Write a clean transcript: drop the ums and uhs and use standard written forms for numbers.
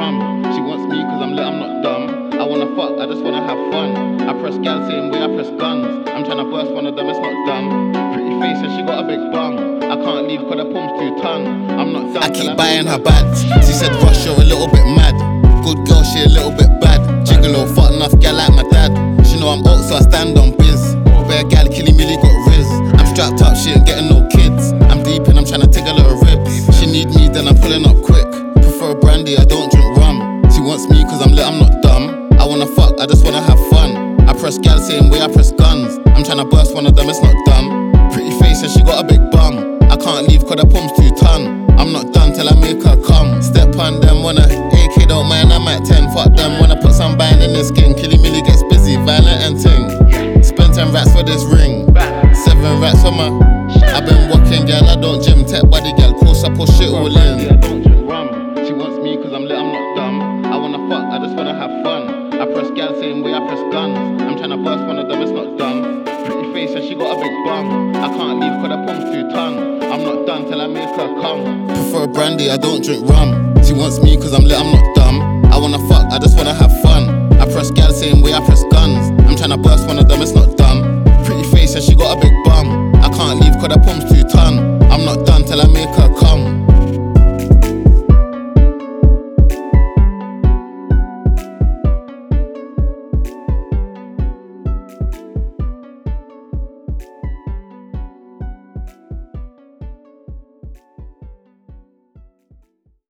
rum. She wants me cause I'm lit, I'm not dumb. I wanna fuck, I just wanna have fun. I press gal same way I press guns. I'm tryna burst one of them, it's not dumb. Pretty face and she got a big bum. I can't leave cause the pump's too ton. I'm not dumb. I keep buying her bags. She said rush, you're a little bit mad. Good girl, she a little bit bad. Gigolo, fuck enough gal like my dad. She know I'm out so I stand on biz. Bare gal killy milly got riz. I'm strapped up, she ain't getting no kids. I'm deep in, I'm tryna take a little ribs. She need me, then I'm pulling up quick. Prefer brandy, I don't drink rum. She wants me cause I'm lit, I'm not dumb. I wanna fuck, I just wanna have fun. I press gal same way I press guns. I'm tryna burst one of them, it's not dumb. Pretty face and she got a big bum. I can't leave cause the pump's too ton. I'm not done till I make her come. Step on them, wanna AK don't mind, I'm at 10. Fuck them, wanna put some bang in this game. Killy Milly gets busy, violent and ting. Spend 10 rats for this ring, 7 rats for my. I've been walking, girl, I don't gym. Tech body, girl, course I push it all in. I don't drink rum. She wants me cause I'm lit, I'm not dumb. I wanna fuck, I just wanna have fun. I press gal same way I press guns. I'm tryna burst one of them, it's not dumb. Pretty face and she got a big bum. I can't leave cause the pump's too ton. I'm not done till I make her come. Prefer brandy, I don't drink rum. She wants me cause I'm lit, I'm not dumb. I wanna fuck, I just wanna have fun. I press gal same way I press guns. I'm tryna burst one of them, it's not dumb. Pretty face and she got a big bum. I can't leave cause the pump's too ton.